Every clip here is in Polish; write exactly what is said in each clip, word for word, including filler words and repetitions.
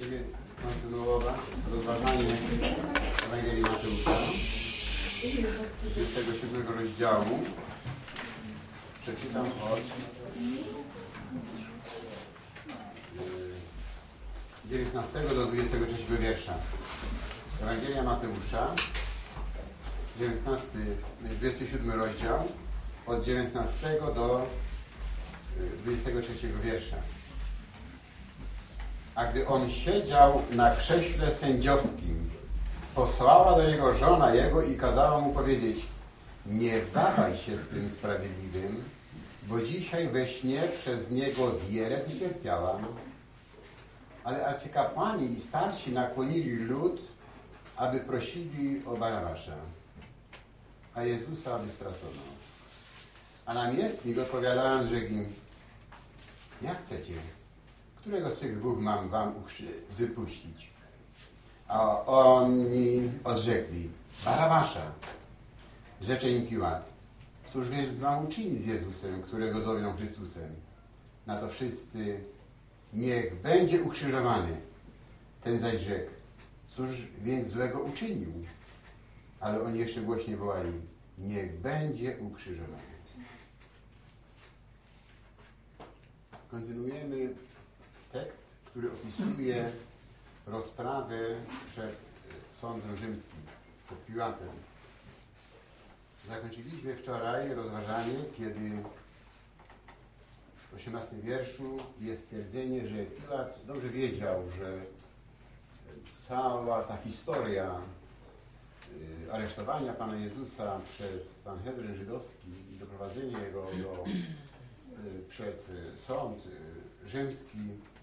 Będziemy kontynuować rozważanie Ewangelii Mateusza, dwudziestego siódmego rozdziału. Przeczytam od dziewiętnastego do dwudziestego trzeciego wiersza. Ewangelia Mateusza, dziewiętnasty, dwudziesty siódmy rozdział, od dziewiętnastego do dwudziestego trzeciego wiersza. A gdy on siedział na krześle sędziowskim, posłała do niego żona jego i kazała mu powiedzieć: nie wdawaj się z tym sprawiedliwym, bo dzisiaj we śnie przez niego wiele wycierpiałam. Ale arcykapłani i starsi nakłonili lud, aby prosili o Barabasza, a Jezusa aby stracono. A namiestnik, odpowiadając, rzekł im: jak chcecie? Którego z tych dwóch mam wam wypuścić? A oni odrzekli: Barabasza. Rzecze im Piłat: cóż więc mam uczynić z Jezusem, którego zowią Chrystusem? Na to wszyscy: niech będzie ukrzyżowany. Ten zaś rzekł: cóż więc złego uczynił? Ale oni jeszcze głośniej wołali: niech będzie ukrzyżowany. Kontynuujemy tekst, który opisuje rozprawę przed sądem rzymskim, przed Piłatem. Zakończyliśmy wczoraj rozważanie, kiedy w osiemnastym wierszu jest stwierdzenie, że Piłat dobrze wiedział, że cała ta historia aresztowania Pana Jezusa przez Sanhedryn żydowski i doprowadzenie go do, przed sąd rzymski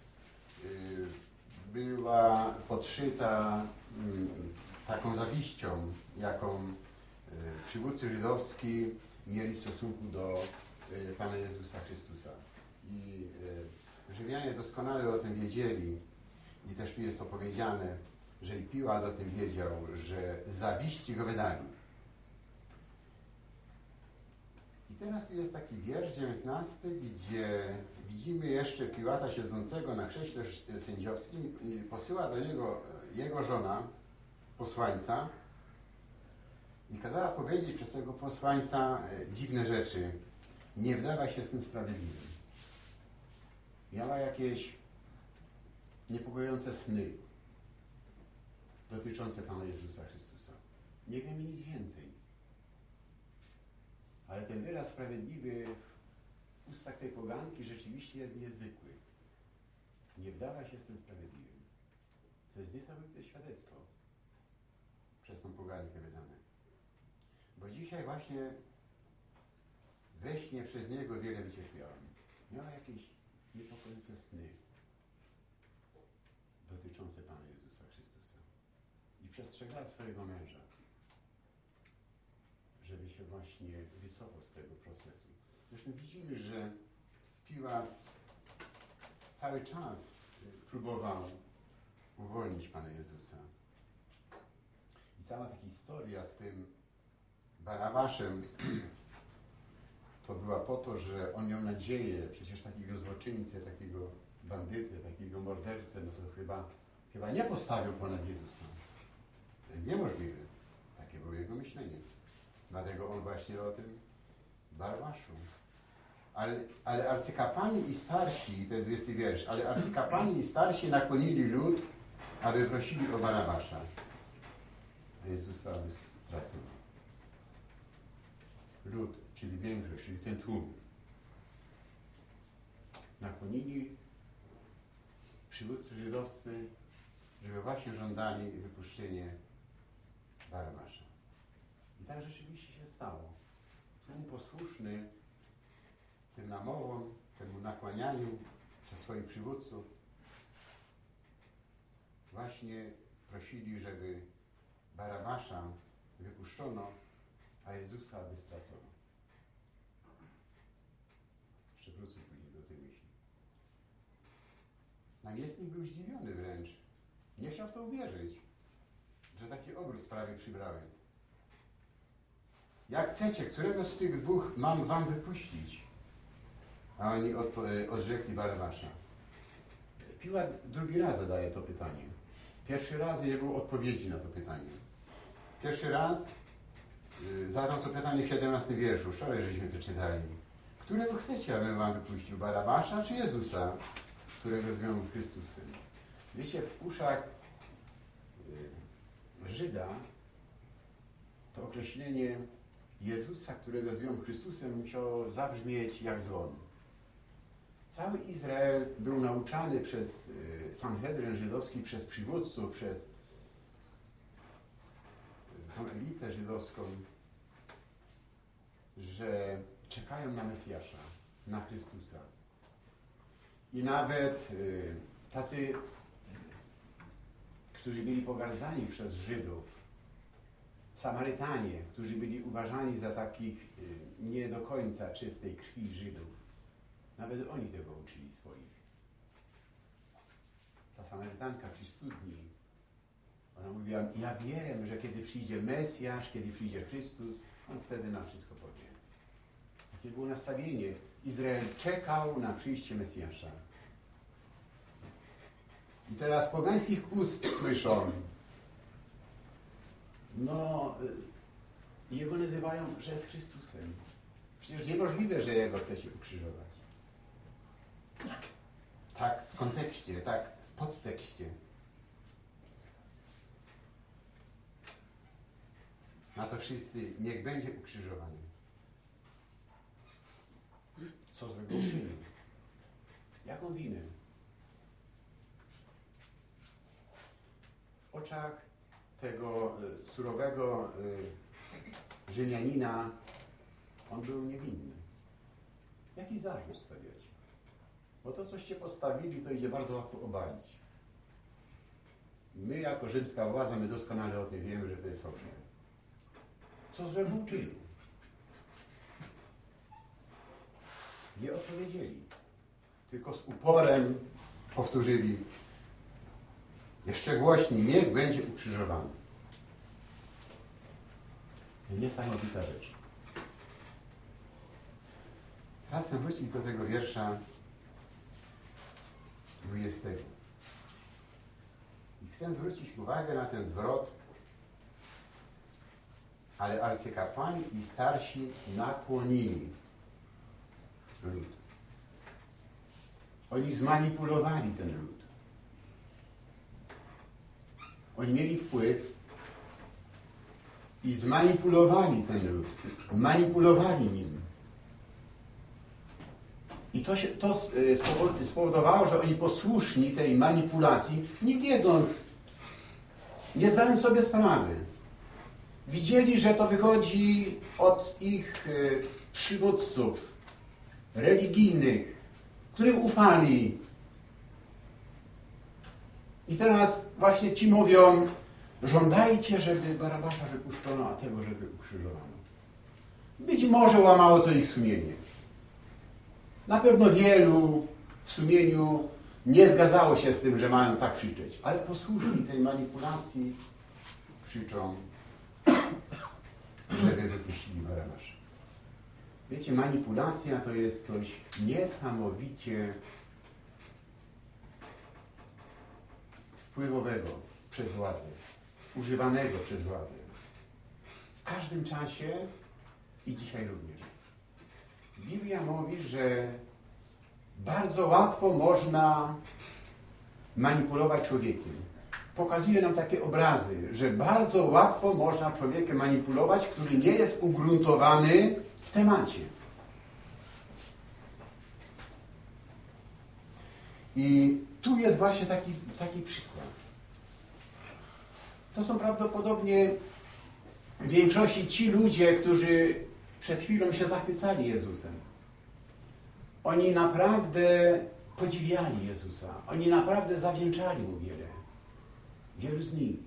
była podszyta taką zawiścią, jaką przywódcy żydowski mieli w stosunku do Pana Jezusa Chrystusa. I Rzymianie doskonale o tym wiedzieli i też tu jest to powiedziane, że i Piłat o tym wiedział, że zawiści go wydali. I teraz tu jest taki wiersz dziewiętnasty, gdzie widzimy jeszcze Piłata siedzącego na krześle sędziowskim i posyła do niego jego żona, posłańca, i kazała powiedzieć przez tego posłańca dziwne rzeczy. Nie wdawaj się z tym sprawiedliwym. Miała jakieś niepokojące sny dotyczące Pana Jezusa Chrystusa. Nie wiem nic więcej. Ale ten wyraz sprawiedliwy w ustach tej poganki rzeczywiście jest niezwykły. Nie wdawaj się z tym sprawiedliwym. To jest niesamowite świadectwo przez tą pogankę wydane. Bo dzisiaj właśnie we śnie przez niego wiele wycierpiałam. Miała jakieś niepokojące sny dotyczące Pana Jezusa Chrystusa. I przestrzegała swojego męża, żeby się właśnie wycofał z tego procesu. Zresztą widzimy, że Piłat cały czas próbował uwolnić Pana Jezusa. I cała ta historia z tym Barabaszem to była po to, że on miał nadzieję, przecież takiego złoczyńcę, takiego bandyty, takiego mordercę, no to chyba, chyba nie postawił ponad Jezusa. To jest niemożliwe. Takie było jego myślenie. Dlatego on właśnie o tym Barabaszu. Ale, ale arcykapłani i starsi, to jest dwudziesty wiersz, ale arcykapłani i starsi nakłonili lud, aby prosili o Barabasza, a Jezusa aby stracono. Lud, czyli większość, czyli ten tłum, nakłonili przywódcy żydowscy, żeby właśnie żądali wypuszczenia Barabasza. I tak rzeczywiście się stało. Tłum posłuszny tym namowom, temu nakłanianiu przez swoich przywódców właśnie prosili, żeby Barabasza wypuszczono, a Jezusa aby stracono. Jeszcze wrócę później do tej myśli. Namiestnik był zdziwiony wręcz. Nie chciał w to uwierzyć, że taki obrót sprawy przybrałem. Jak chcecie, którego z tych dwóch mam wam wypuścić? A oni odrzekli Barabasza. Piłat drugi raz zadaje to pytanie. Pierwszy raz nie było odpowiedzi na to pytanie. Pierwszy raz y, zadał to pytanie w siedemnastym wierszu. Wczoraj żeśmy to czytali. Którego chcecie, abym wam wypuścił? Barabasza czy Jezusa, którego związał Chrystusem? Wiecie, w uszach y, Żyda to określenie Jezusa, którego związał Chrystusem, musiało zabrzmieć jak dzwon. Cały Izrael był nauczany przez y, Sanhedryn żydowski, przez przywódców, przez y, tą elitę żydowską, że czekają na Mesjasza, na Chrystusa. I nawet y, tacy, y, którzy byli pogardzani przez Żydów, Samarytanie, którzy byli uważani za takich y, nie do końca czystej krwi Żydów, nawet oni tego uczyli swoich. Ta Samarytanka przy studni, ona mówiła, ja wiem, że kiedy przyjdzie Mesjasz, kiedy przyjdzie Chrystus, on wtedy nam wszystko powie. Takie było nastawienie. Izrael czekał na przyjście Mesjasza. I teraz z pogańskich ust słyszą, no, Jego nazywają, że jest Chrystusem. Przecież niemożliwe, że Jego chce się ukrzyżować. Tak. Tak, w kontekście, tak, w podtekście. Na to wszyscy, niech będzie ukrzyżowany. Co złego uczynił? Jaką winę? W oczach tego y, surowego y, Rzymianina on był niewinny. Jaki zarzut stawiać? Bo to, coście postawili, to idzie bardzo łatwo obalić. My, jako rzymska władza, my doskonale o tym wiemy, że to jest fałszywe. Co złego uczynił? Nie odpowiedzieli. Tylko z uporem powtórzyli. Jeszcze głośniej, niech będzie ukrzyżowany. Niesamowita rzecz. Teraz chcę wrócić do tego wiersza dwudziestego. I chcę zwrócić uwagę na ten zwrot, ale arcykapłani i starsi nakłonili lud. Oni zmanipulowali ten lud. Oni mieli wpływ i zmanipulowali ten lud. Manipulowali nim. I to, się, to spowodowało, że oni posłuszni tej manipulacji, nie wiedząc, nie zdając sobie sprawy. Widzieli, że to wychodzi od ich y, przywódców religijnych, którym ufali. I teraz właśnie ci mówią, żądajcie, żeby Barabasza wypuszczono, a tego, żeby ukrzyżowano. Być może łamało to ich sumienie. Na pewno wielu w sumieniu nie zgadzało się z tym, że mają tak krzyczeć, ale posłuszni tej manipulacji krzyczą, żeby wypuścili Barabasza. Wiecie, manipulacja to jest coś niesamowicie wpływowego przez władzę, używanego przez władzę. W każdym czasie i dzisiaj również. Biblia mówi, że bardzo łatwo można manipulować człowiekiem. Pokazuje nam takie obrazy, że bardzo łatwo można człowiekiem manipulować, który nie jest ugruntowany w temacie. I tu jest właśnie taki, taki przykład. To są prawdopodobnie w większości ci ludzie, którzy przed chwilą się zachwycali Jezusem. Oni naprawdę podziwiali Jezusa. Oni naprawdę zawdzięczali Mu wiele. Wielu z nich.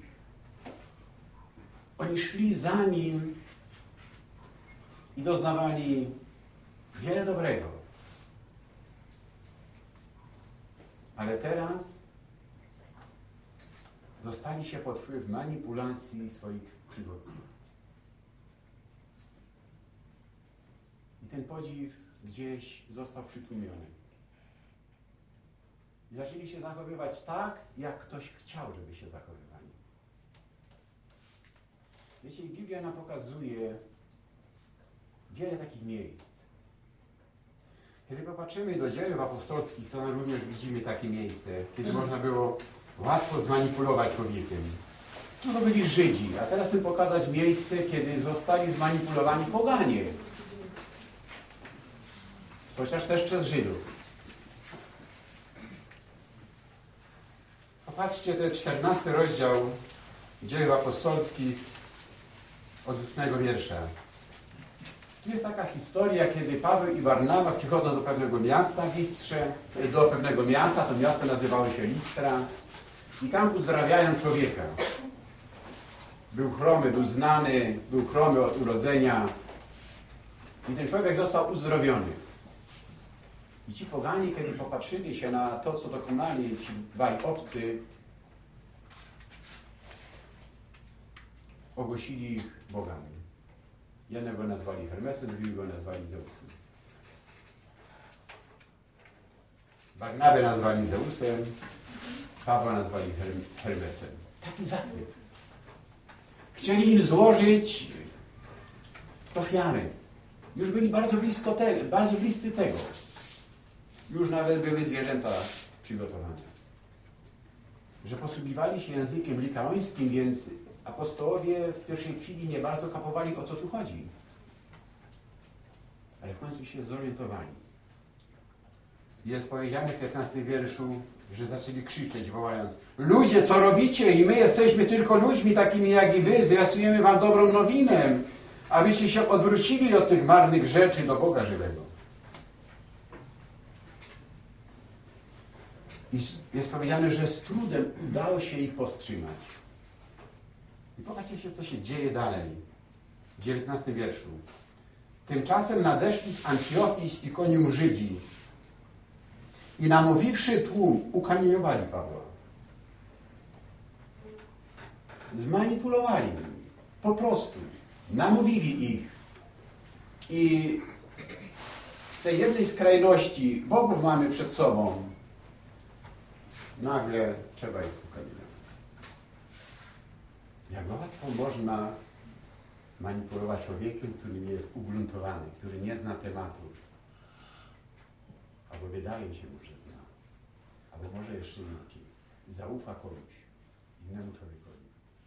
Oni szli za Nim i doznawali wiele dobrego. Ale teraz dostali się pod wpływ manipulacji swoich przywódców. I ten podziw gdzieś został przytłumiony. I zaczęli się zachowywać tak, jak ktoś chciał, żeby się zachowywali. Wiecie, Biblia nam pokazuje wiele takich miejsc. Kiedy popatrzymy do dziejów apostolskich, to również widzimy takie miejsce, kiedy można było łatwo zmanipulować człowiekiem. Tu to byli Żydzi, a teraz chcę pokazać miejsce, kiedy zostali zmanipulowani poganie. Chociaż też przez Żydów. Popatrzcie, ten czternasty rozdział Dziejów Apostolskich od ósmego wiersza. Tu jest taka historia, kiedy Paweł i Barnaba przychodzą do pewnego miasta w Listrze, do pewnego miasta, to miasto nazywało się Listra, i tam uzdrawiają człowieka. Był chromy, był znany, był chromy od urodzenia i ten człowiek został uzdrowiony. I ci pogani, kiedy popatrzyli się na to, co dokonali ci dwaj obcy, ogłosili ich bogami. Jednego nazwali Hermesem, drugiego nazwali Zeusem. Barnabę nazwali Zeusem, Pawła nazwali Hermesem. Taki zachwyt. Chcieli im złożyć ofiary. Już byli bardzo blisko tego, bardzo bliscy tego. Już nawet były zwierzęta przygotowane. Że posługiwali się językiem likaońskim, więc apostołowie w pierwszej chwili nie bardzo kapowali, o co tu chodzi. Ale w końcu się zorientowali. Jest powiedziane w piętnastym wierszu, że zaczęli krzyczeć, wołając: ludzie, co robicie? I my jesteśmy tylko ludźmi takimi jak i wy. Zwiastujemy wam dobrą nowinę, abyście się odwrócili od tych marnych rzeczy do Boga żywego. I jest powiedziane, że z trudem udało się ich powstrzymać. I popatrzcie się, co się dzieje dalej. W dziewiętnastym wierszu. Tymczasem nadeszli z Antiochii z Ikonium Żydzi i namówiwszy tłum, ukamieniowali Pawła. Zmanipulowali ich. Po prostu. Namówili ich. I z tej jednej skrajności bogów mamy przed sobą. Nagle trzeba ich ukaminować. Jak łatwo można manipulować człowiekiem, który nie jest ugruntowany, który nie zna tematu. Albo wydaje się mu, że zna. Albo może jeszcze inaczej. Zaufa komuś, innemu człowiekowi.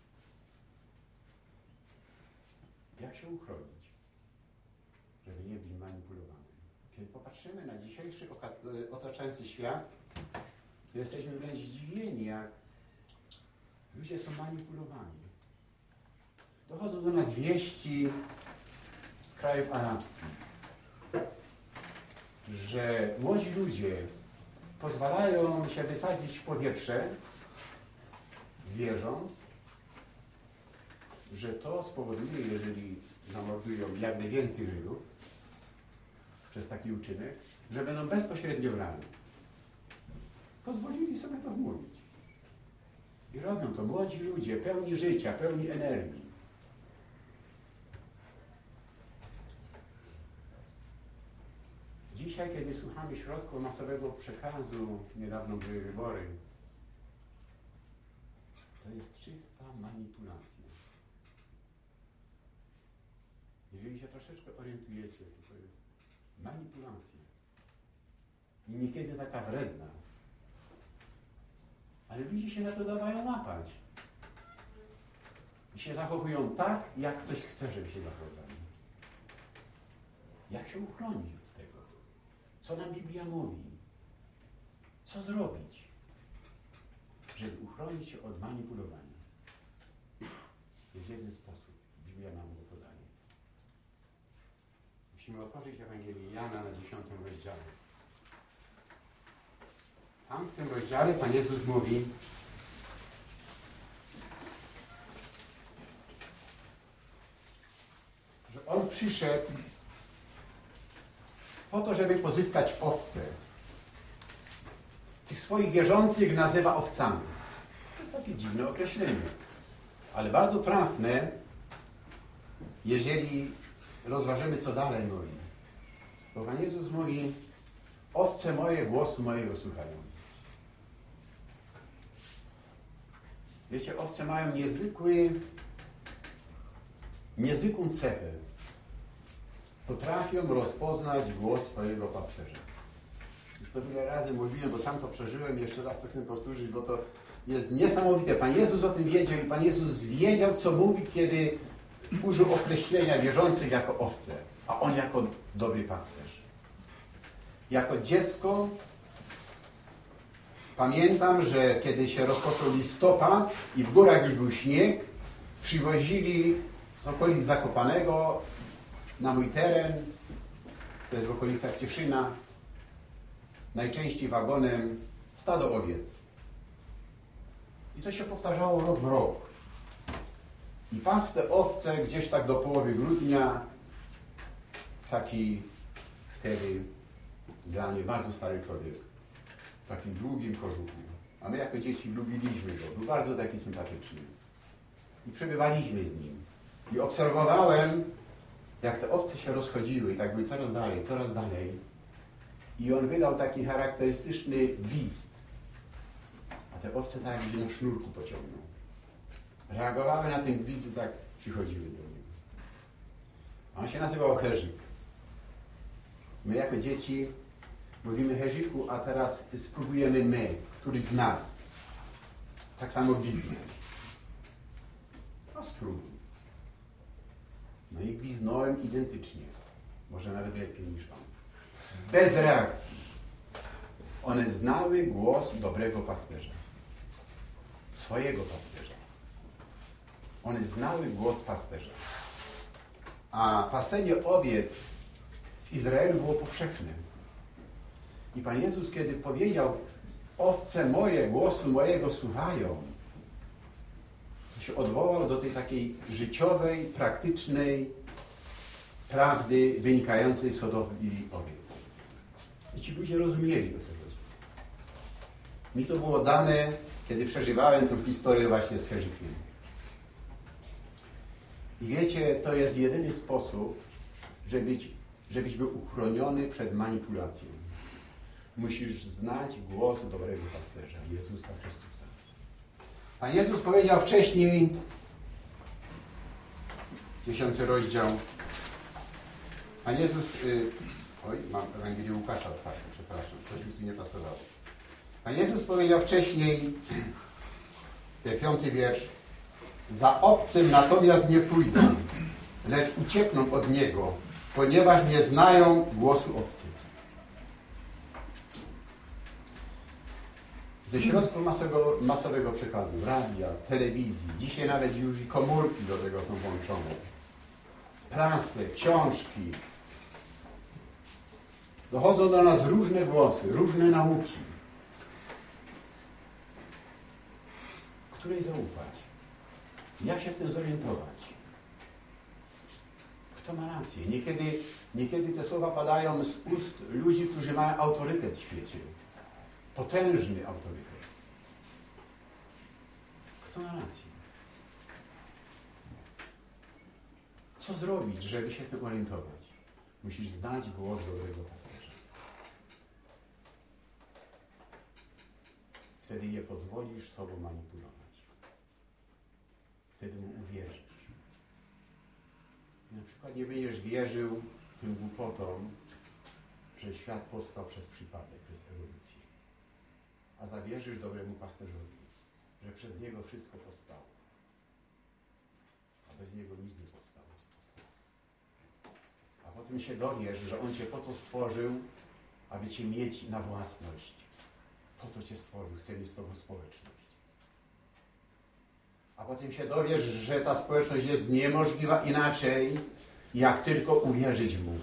Jak się uchronić, żeby nie być manipulowany? Kiedy popatrzymy na dzisiejszy otaczający świat, to jesteśmy wręcz zdziwieni, jak ludzie są manipulowani. Dochodzą do nas wieści z krajów arabskich, że młodzi ludzie pozwalają się wysadzić w powietrze, wierząc, że to spowoduje, jeżeli zamordują jak najwięcej Żydów przez taki uczynek, że będą bezpośrednio w raju. Pozwolili sobie to wmówić. I robią to młodzi ludzie, pełni życia, pełni energii. Dzisiaj, kiedy słuchamy środków masowego przekazu, niedawno były wybory, to jest czysta manipulacja. Jeżeli się troszeczkę orientujecie, to to jest manipulacja. I niekiedy taka wredna. Ale ludzie się na to dawają łapać. I się zachowują tak, jak ktoś chce, żeby się zachowali. Jak się uchronić od tego? Co nam Biblia mówi? Co zrobić, żeby uchronić się od manipulowania? Jest jeden sposób. Biblia nam go podaje. Musimy otworzyć Ewangelię Jana na dziesiątym rozdziale. Tam w tym rozdziale Pan Jezus mówi, że On przyszedł po to, żeby pozyskać owce. Tych swoich wierzących nazywa owcami. To jest takie dziwne określenie, ale bardzo trafne, jeżeli rozważymy, co dalej mówi. Bo Pan Jezus mówi: owce moje głosu mojego słuchają. Wiecie, owce mają niezwykły, niezwykłą cechę. Potrafią rozpoznać głos swojego pasterza. Już to wiele razy mówiłem, bo sam to przeżyłem, jeszcze raz to chcę powtórzyć, bo to jest niesamowite. Pan Jezus o tym wiedział i Pan Jezus wiedział, co mówi, kiedy użył określenia wierzących jako owce, a On jako dobry pasterz. Jako dziecko pamiętam, że kiedy się rozpoczął listopad i w górach już był śnieg, przywozili z okolic Zakopanego na mój teren, to jest w okolicach Cieszyna, najczęściej wagonem stado owiec. I to się powtarzało rok w rok. I pasł te owce gdzieś tak do połowy grudnia, taki wtedy dla mnie bardzo stary człowiek, w takim długim kożuchu. A my jako dzieci lubiliśmy go, był bardzo taki sympatyczny. I przebywaliśmy z nim. I obserwowałem, jak te owce się rozchodziły i tak były coraz dalej, coraz dalej. I on wydał taki charakterystyczny gwizd. A te owce tak jakby na sznurku pociągnął. Reagowały na ten gwizd i tak przychodziły do niego. A on się nazywał Herzik. My jako dzieci mówimy Herziku, a teraz spróbujemy my, któryś z nas, tak samo gwizdnąć. No spróbuj. No i gwizdnąłem identycznie. Może nawet lepiej niż on. Bez reakcji. One znały głos dobrego pasterza. Swojego pasterza. One znały głos pasterza. A pasenie owiec w Izraelu było powszechne. I Pan Jezus, kiedy powiedział, owce moje, głosu mojego słuchają, się odwołał do tej takiej życiowej, praktycznej prawdy wynikającej z hodowli owiec. I ci ludzie rozumieli, o co chodzi. Mi to było dane, kiedy przeżywałem tę historię właśnie z Herzikiem. I wiecie, to jest jedyny sposób, żebyś, żebyś był uchroniony przed manipulacją. Musisz znać głos dobrego pasterza, Jezusa Chrystusa. Pan Jezus powiedział wcześniej, dziesiąty rozdział, Pan Jezus, yy, oj, mam Ewangelię Łukasza otwartą, przepraszam, coś mi tu nie pasowało. Pan Jezus powiedział wcześniej, ten piąty wiersz, za obcym natomiast nie pójdą, lecz uciekną od Niego, ponieważ nie znają głosu obcych. Ze środków masowego, masowego przekazu, radia, telewizji, dzisiaj nawet już i komórki do tego są włączone, prasy, książki. Dochodzą do nas różne głosy, różne nauki. Której zaufać? Jak się w tym zorientować? Kto ma rację? Niekiedy, niekiedy te słowa padają z ust ludzi, którzy mają autorytet w świecie. Potężny autorytet. Kto ma rację? Co zrobić, żeby się tym orientować? Musisz znać głos dobrego pasterza. Wtedy nie pozwolisz sobą manipulować. Wtedy mu uwierzysz. Na przykład nie będziesz wierzył tym głupotom, że świat powstał przez przypadek, przez ewolucję. A zawierzysz dobremu pasterzowi, że przez niego wszystko powstało. A bez niego nic nie powstało, co powstało. A potem się dowiesz, że on cię po to stworzył, aby cię mieć na własność. Po to cię stworzył, chce mieć z tobą społeczność. A potem się dowiesz, że ta społeczność jest niemożliwa inaczej, jak tylko uwierzyć mu.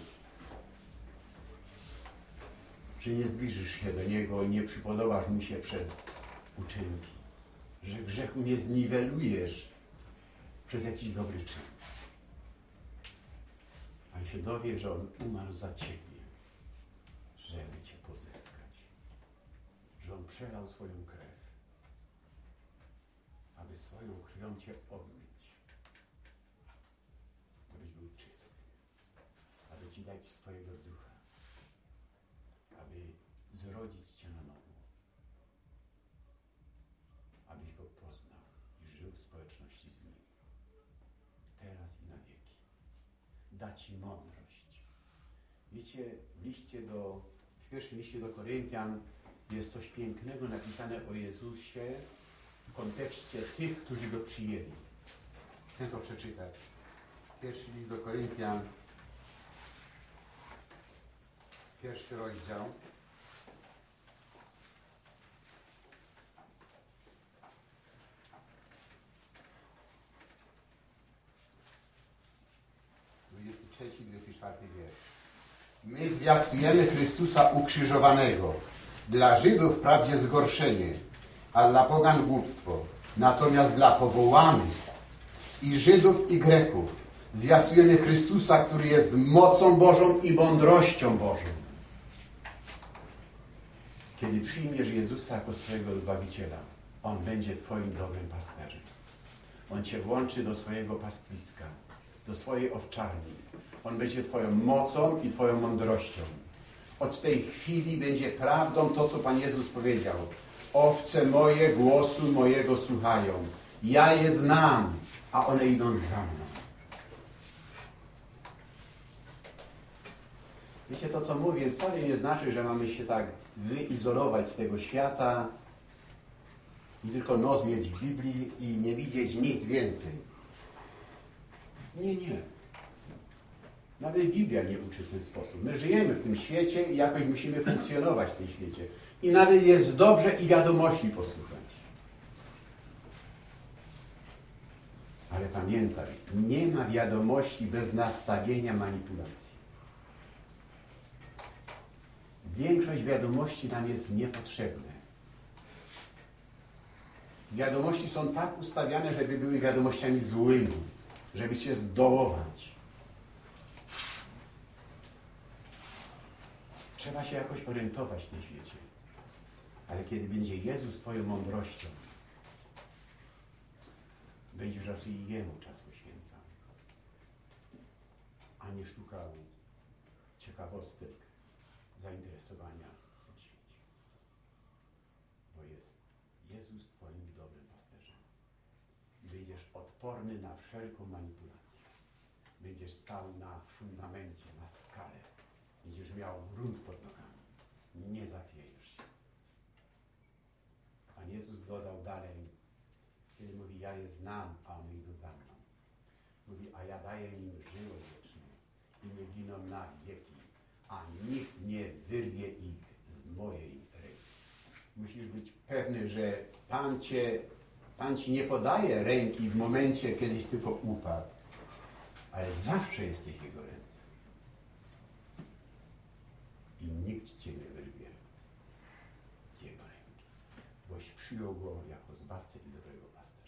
Że nie zbliżysz się do Niego, nie przypodobasz Mu się przez uczynki. Że grzechu nie zniwelujesz przez jakiś dobry czyn. A się dowie, że On umarł za Ciebie, żeby Cię pozyskać. Że On przelał swoją krew, aby swoją krwią Cię obmyć. Abyś był czysty. Aby Ci dać swojego ducha. Aby zrodzić Cię na nowo. Abyś Go poznał i wieczności z Nim. Teraz i na wieki. Da Ci mądrość. Wiecie, w liście do, w pierwszym liście do Koryntian jest coś pięknego napisane o Jezusie w kontekście tych, którzy Go przyjęli. Chcę to przeczytać. Pierwszy list do Koryntian, pierwszy rozdział. dwudziesty trzeci, dwudziesty czwarty wiersz. My zwiastujemy Chrystusa ukrzyżowanego. Dla Żydów wprawdzie zgorszenie, a dla pogan głupstwo. Natomiast dla powołanych i Żydów i Greków zwiastujemy Chrystusa, który jest mocą Bożą i mądrością Bożą. Kiedy przyjmiesz Jezusa jako swojego Zbawiciela, On będzie Twoim dobrym pasterzem. On Cię włączy do swojego pastwiska, do swojej owczarni. On będzie Twoją mocą i Twoją mądrością. Od tej chwili będzie prawdą to, co Pan Jezus powiedział. Owce moje głosu mojego słuchają. Ja je znam, a one idą za mną. Wiecie, to co mówię wcale nie znaczy, że mamy się tak wyizolować z tego świata i tylko nos mieć w Biblii i nie widzieć nic więcej. Nie, nie. Nawet Biblia nie uczy w ten sposób. My żyjemy w tym świecie i jakoś musimy funkcjonować w tym świecie. I nawet jest dobrze i wiadomości posłuchać. Ale pamiętaj, nie ma wiadomości bez nastawienia manipulacji. Większość wiadomości nam jest niepotrzebne. Wiadomości są tak ustawiane, żeby były wiadomościami złymi, żeby Cię zdołować. Trzeba się jakoś orientować w tym świecie. Ale kiedy będzie Jezus Twoją mądrością, będziesz raczej Jemu czas poświęcał, a nie szukał ciekawostek, zainteresowania w tym świecie. Bo jest Jezus Twoim dobrym pasterzem. I będziesz odporny na wszelką manipulację. Będziesz stał na fundamencie, na skale. Będziesz miał grunt pod nogami. Nie zachwiejesz się. Pan Jezus dodał dalej, kiedy mówi, ja je znam, a one idą za mną. Mówi, a ja daję im życie wieczne i nie giną na wieki, a nikt nie wyrwie ich z mojej ręki. Musisz być pewny, że Pan Cię, Pan Ci nie podaje ręki w momencie, kiedyś tylko upadł, ale zawsze jesteś w Jego ręce. I nikt Cię nie wyrwie z Jego ręki, boś przyjął Go jako Zbawcę i dobrego pasterza.